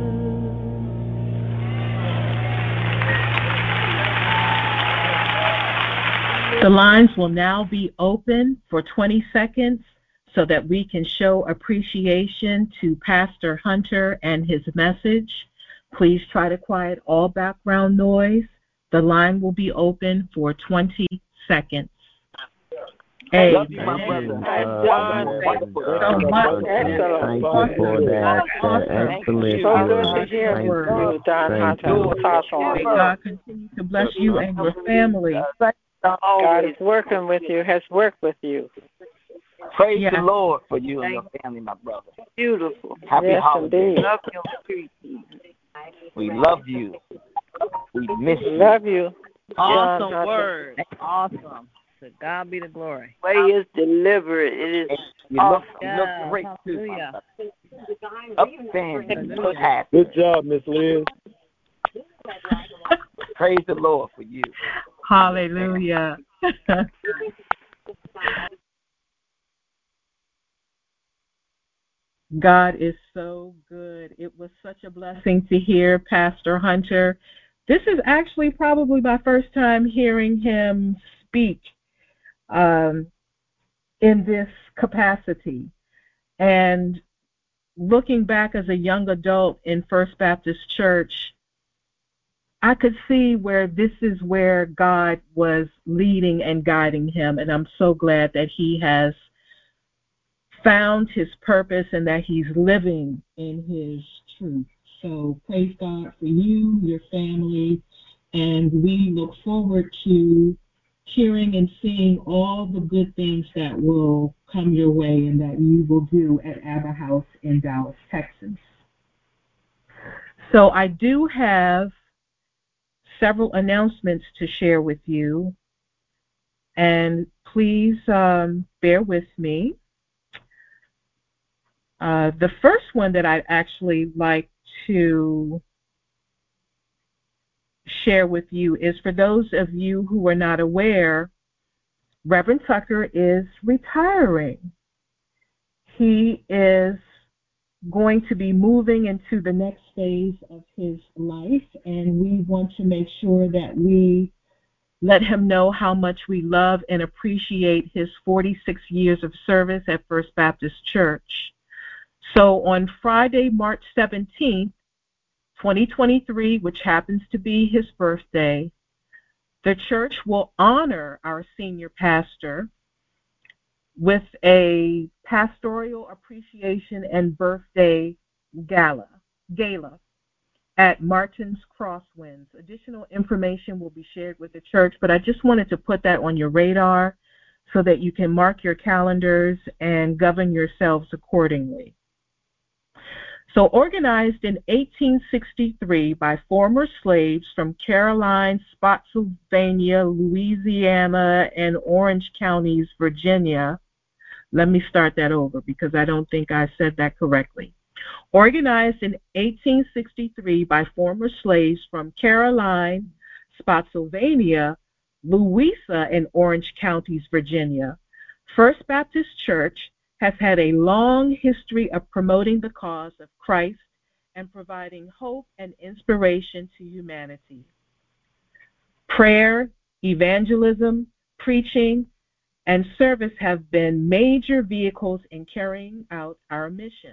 [SPEAKER 1] The lines will now be open for twenty seconds so that we can show appreciation to Pastor Hunter and his message. Please try to quiet all background noise. The line will be open for twenty seconds. Hey,
[SPEAKER 6] Love you, my brother.
[SPEAKER 9] Uh,
[SPEAKER 3] John,
[SPEAKER 9] thank
[SPEAKER 3] thank
[SPEAKER 9] you,
[SPEAKER 3] you
[SPEAKER 9] uh,
[SPEAKER 3] so much.
[SPEAKER 9] Thank
[SPEAKER 3] Excellent.
[SPEAKER 9] you for that, that
[SPEAKER 1] Awesome.
[SPEAKER 9] excellent
[SPEAKER 3] So good
[SPEAKER 9] word.
[SPEAKER 3] to hear
[SPEAKER 9] Thank
[SPEAKER 3] you, John
[SPEAKER 9] Thank
[SPEAKER 3] Hunter.
[SPEAKER 9] you.
[SPEAKER 3] Awesome.
[SPEAKER 1] May God continue to bless you and your family.
[SPEAKER 3] God is working with you, has worked with you.
[SPEAKER 6] Praise
[SPEAKER 1] Yes.
[SPEAKER 6] the Lord for you and your family, my brother.
[SPEAKER 3] Beautiful.
[SPEAKER 6] Happy
[SPEAKER 3] Yes,
[SPEAKER 6] holidays.
[SPEAKER 3] indeed.
[SPEAKER 6] Love you. We love you. We miss you.
[SPEAKER 3] Love you.
[SPEAKER 10] Awesome
[SPEAKER 3] John
[SPEAKER 10] word. Awesome. To God be the glory.
[SPEAKER 3] The way is deliberate. It is
[SPEAKER 6] You
[SPEAKER 3] awesome.
[SPEAKER 6] look, you look
[SPEAKER 10] Yeah,
[SPEAKER 6] great too.
[SPEAKER 10] hallelujah.
[SPEAKER 6] Upstanding.
[SPEAKER 10] Hallelujah.
[SPEAKER 6] Happy.
[SPEAKER 9] Good job, Miss Liz.
[SPEAKER 6] Praise the Lord for you.
[SPEAKER 1] Hallelujah. God is so good. It was such a blessing to hear Pastor Hunter. This is actually probably my first time hearing him speak um, in this capacity. And looking back as a young adult in First Baptist Church, I could see where this is where God was leading and guiding him. And I'm so glad that he has found his purpose and that he's living in his truth. So praise God for you, your family, and we look forward to hearing and seeing all the good things that will come your way and that you will do at Abba House in Dallas, Texas. So I do have several announcements to share with you, and please um, bear with me. Uh, the first one that I'd actually like to share with you is for those of you who are not aware, Reverend Tucker is retiring. He is going to be moving into the next phase of his life, and we want to make sure that we let him know how much we love and appreciate his forty-six years of service at First Baptist Church. So on Friday, March seventeenth, twenty twenty-three, which happens to be his birthday, the church will honor our senior pastor with a pastoral appreciation and birthday gala, gala at Martin's Crosswinds. Additional information will be shared with the church, but I just wanted to put that on your radar so that you can mark your calendars and govern yourselves accordingly. So organized in eighteen sixty-three by former slaves from Caroline, Spotsylvania, Louisiana, and Orange counties, Virginia. Let me start that over because I don't think I said that correctly. Organized in eighteen sixty-three by former slaves from Caroline, Spotsylvania, Louisa, and Orange counties, Virginia, First Baptist Church has had a long history of promoting the cause of Christ and providing hope and inspiration to humanity. Prayer, evangelism, preaching, and service have been major vehicles in carrying out our mission.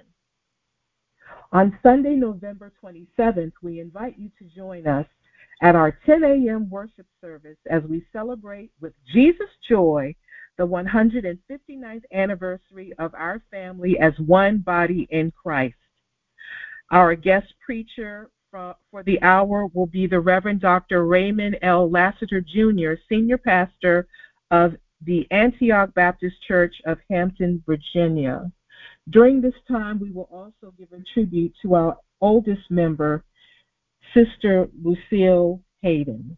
[SPEAKER 1] On Sunday, November twenty-seventh, we invite you to join us at our ten a.m. worship service as we celebrate with Jesus Joy the one hundred fifty-ninth anniversary of our family as one body in Christ. Our guest preacher for, for the hour will be the Reverend Doctor Raymond L. Lassiter, Junior, Senior Pastor of the Antioch Baptist Church of Hampton, Virginia. During this time, we will also give a tribute to our oldest member, Sister Lucille Hayden.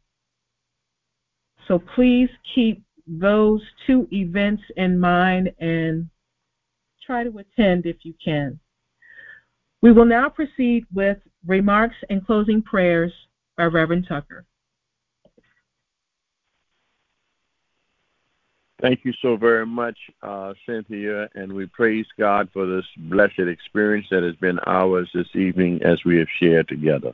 [SPEAKER 1] So please keep those two events in mind and try to attend if you can. We will now proceed with remarks and closing prayers by Reverend Tucker.
[SPEAKER 9] Thank you so very much, uh, Cynthia, and we praise God for this blessed experience that has been ours this evening as we have shared together.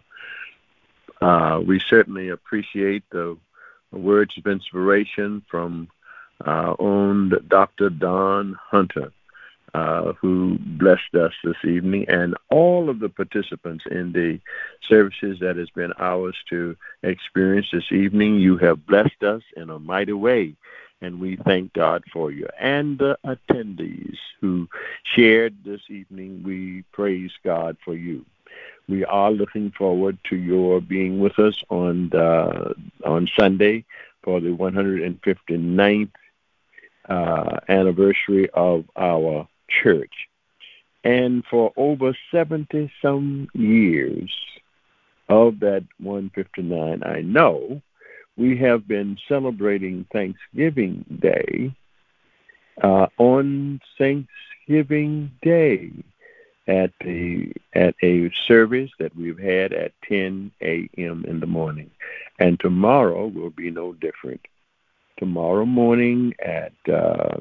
[SPEAKER 9] Uh, we certainly appreciate the words of inspiration from our own Doctor Don Hunter, uh, who blessed us this evening, and all of the participants in the services that has been ours to experience this evening. You have blessed us in a mighty way. And we thank God for you. And the attendees who shared this evening, we praise God for you. We are looking forward to your being with us on the, on Sunday for the one hundred fifty-ninth uh, anniversary of our church. And for over seventy-some years of that one hundred fifty-nine, I know, we have been celebrating Thanksgiving Day uh, on Thanksgiving Day at the at a service that we've had at ten a.m. in the morning. And tomorrow will be no different. Tomorrow morning at uh,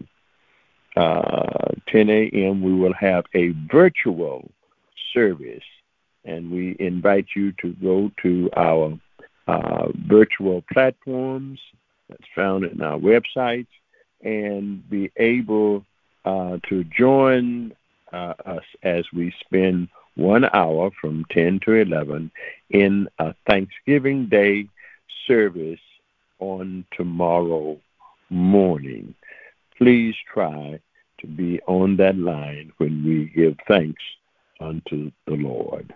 [SPEAKER 9] uh, ten a.m. we will have a virtual service, and we invite you to go to our Uh, virtual platforms that's found in our websites and be able uh, to join uh, us as we spend one hour from ten to eleven in a Thanksgiving Day service on tomorrow morning. Please try to be on that line when we give thanks unto the Lord.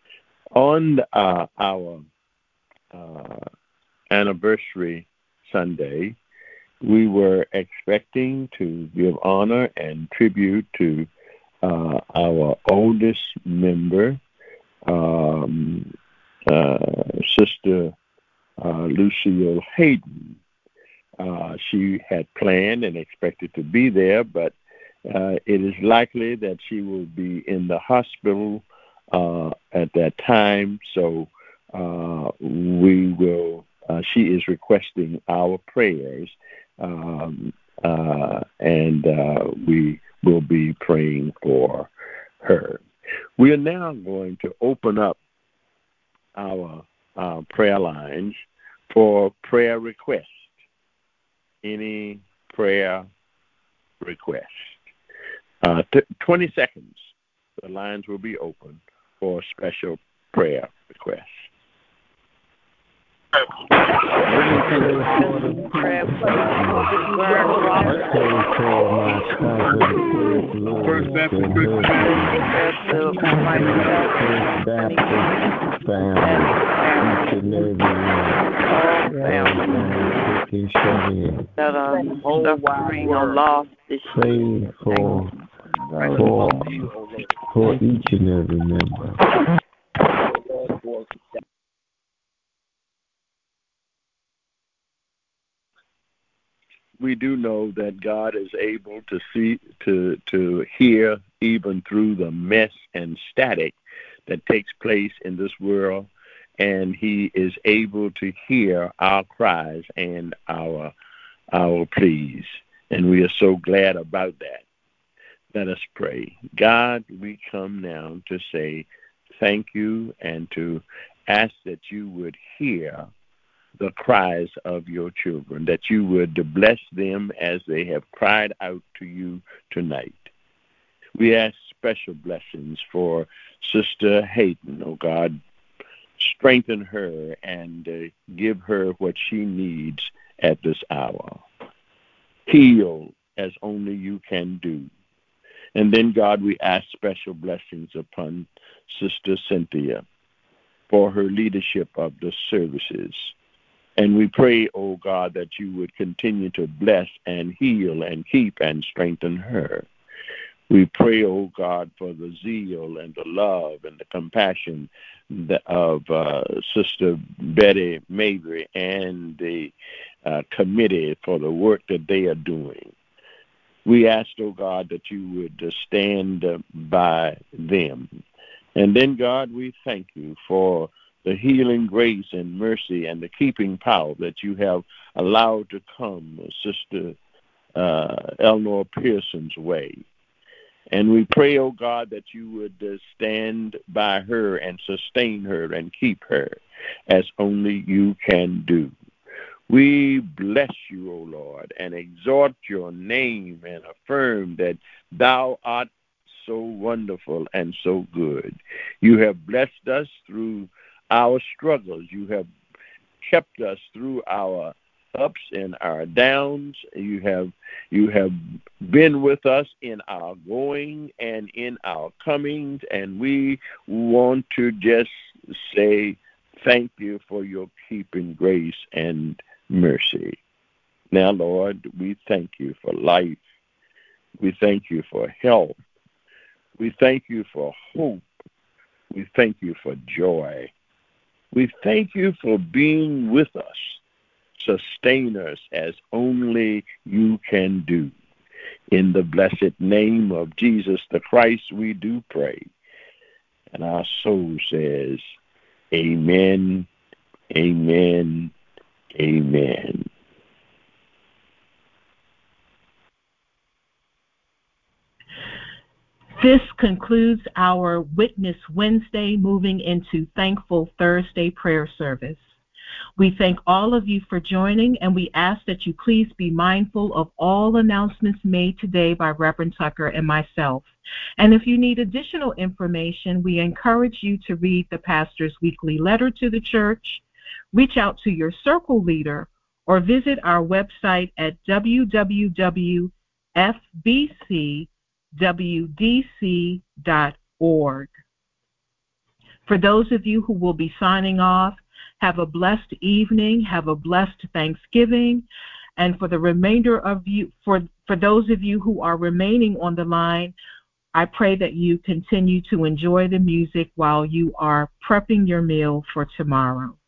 [SPEAKER 9] On uh, our Uh, anniversary Sunday, we were expecting to give honor and tribute to uh, our oldest member, um, uh, Sister uh, Lucille Hayden. Uh, she had planned and expected to be there, but uh, it is likely that she will be in the hospital uh, at that time, so Uh, we will, uh, she is requesting our prayers, um, uh, and uh, we will be praying for her. We are now going to open up our uh, prayer lines for prayer requests. Any prayer request? Uh, t- twenty seconds, the lines will be open for special prayer requests.
[SPEAKER 7] First Baptist Church
[SPEAKER 10] that are suffering or lost this
[SPEAKER 11] year. Pray for, for, for each and every member.
[SPEAKER 9] We do know that God is able to see, to to hear even through the mess and static that takes place in this world, and He is able to hear our cries and our our pleas, and we are so glad about that. Let us pray. God, we come now to say thank you and to ask that you would hear the cries of your children, that you would bless them as they have cried out to you tonight. We ask special blessings for Sister Hayden, oh God. Strengthen her and uh, give her what she needs at this hour. Heal as only you can do. And then, God, we ask special blessings upon Sister Cynthia for her leadership of the services. And we pray, oh God, that you would continue to bless and heal and keep and strengthen her. We pray, oh God, for the zeal and the love and the compassion of uh, Sister Betty Mabry and the uh, committee for the work that they are doing. We ask, oh God, that you would uh, stand uh, by them And then, God, we thank you for the healing grace and mercy and the keeping power that you have allowed to come Sister uh, Eleanor Pearson's way. And we pray, oh God, that you would uh, stand by her and sustain her and keep her as only you can do. We bless you, O Lord, and exhort your name and affirm that thou art so wonderful and so good. You have blessed us through our struggles. You have kept us through our ups and our downs. You have you have been with us in our going and in our comings, and we want to just say thank you for your keeping grace and mercy. Now, Lord, we thank you for life. We thank you for health. We thank you for hope. We thank you for joy. We thank you for being with us. Sustain us as only you can do. In the blessed name of Jesus the Christ, we do pray. And our soul says, amen, amen, amen.
[SPEAKER 1] This concludes our Witness Wednesday, moving into Thankful Thursday prayer service. We thank all of you for joining, and we ask that you please be mindful of all announcements made today by Reverend Tucker and myself. And if you need additional information, we encourage you to read the pastor's weekly letter to the church, reach out to your circle leader, or visit our website at w w w dot f b c w d c dot org. For those of you who will be signing off, have a blessed evening, have a blessed Thanksgiving, and for the remainder of you, for, for those of you who are remaining on the line, I pray that you continue to enjoy the music while you are prepping your meal for tomorrow.